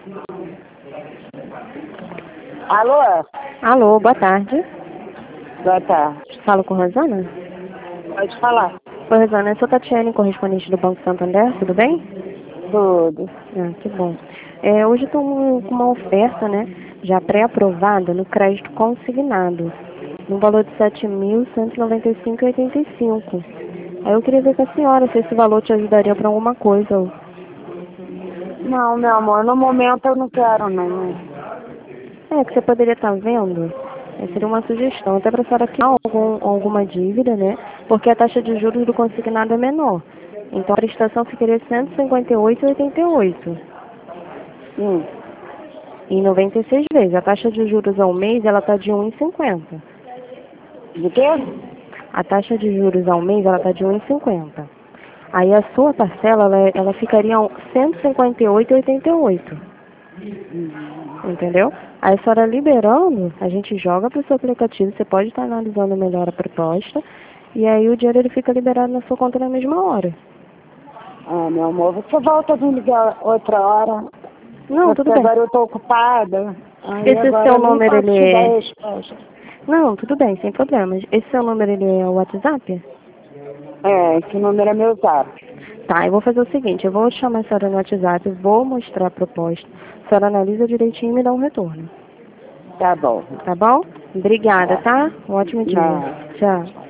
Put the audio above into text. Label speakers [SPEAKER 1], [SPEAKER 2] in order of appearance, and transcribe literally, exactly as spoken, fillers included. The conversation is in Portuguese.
[SPEAKER 1] Alô?
[SPEAKER 2] Alô, boa tarde.
[SPEAKER 1] Boa tarde.
[SPEAKER 2] Falo com Rosana?
[SPEAKER 1] Pode falar.
[SPEAKER 2] Oi, Rosana, eu sou Tatiane, correspondente do Banco Santander, tudo bem?
[SPEAKER 1] Tudo.
[SPEAKER 2] Ah, que bom. É, hoje estou com uma oferta, né, já pré-aprovada no crédito consignado, no valor de sete mil cento e noventa e cinco reais e oitenta e cinco centavos. Aí eu queria ver com a senhora se esse valor te ajudaria para alguma coisa. ou-
[SPEAKER 1] Não, meu amor, no momento eu não quero, não.
[SPEAKER 2] É, que você poderia estar vendo, é, seria uma sugestão, até para a senhora criar algum, alguma dívida, né, porque a taxa de juros do consignado é menor. Então a prestação ficaria cento e cinquenta e oito reais e oitenta e oito centavos.
[SPEAKER 1] Hum.
[SPEAKER 2] Em noventa e seis vezes. A taxa de juros ao mês, ela está de um real e cinquenta centavos.
[SPEAKER 1] De quê?
[SPEAKER 2] A taxa de juros ao mês, ela está de um real e cinquenta centavos. Aí a sua parcela, ela, ela ficaria cento e cinquenta e oito reais e oitenta e oito centavos.
[SPEAKER 1] Hum.
[SPEAKER 2] Entendeu? Aí a senhora liberando, a gente joga para o seu aplicativo, você pode estar analisando melhor a proposta, e aí o dinheiro ele fica liberado na sua conta na mesma hora.
[SPEAKER 1] Ah, meu amor, você volta a me ligar outra hora.
[SPEAKER 2] Não,
[SPEAKER 1] Porque
[SPEAKER 2] tudo bem.
[SPEAKER 1] agora eu tô ocupada. Aí
[SPEAKER 2] Esse
[SPEAKER 1] agora
[SPEAKER 2] seu
[SPEAKER 1] eu nem
[SPEAKER 2] número,
[SPEAKER 1] posso
[SPEAKER 2] ele
[SPEAKER 1] te dar
[SPEAKER 2] é...
[SPEAKER 1] resposta.
[SPEAKER 2] Não, tudo bem, sem problemas. Esse seu número, ele é o WhatsApp?
[SPEAKER 1] É, esse número é meu zap.
[SPEAKER 2] Tá, eu vou fazer o seguinte, eu vou chamar a senhora no WhatsApp, vou mostrar a proposta, a senhora analisa direitinho e me dá um retorno.
[SPEAKER 1] Tá bom.
[SPEAKER 2] Tá bom? Obrigada,
[SPEAKER 1] Tá.
[SPEAKER 2] tá? Um ótimo dia.
[SPEAKER 1] Não.
[SPEAKER 2] Tchau.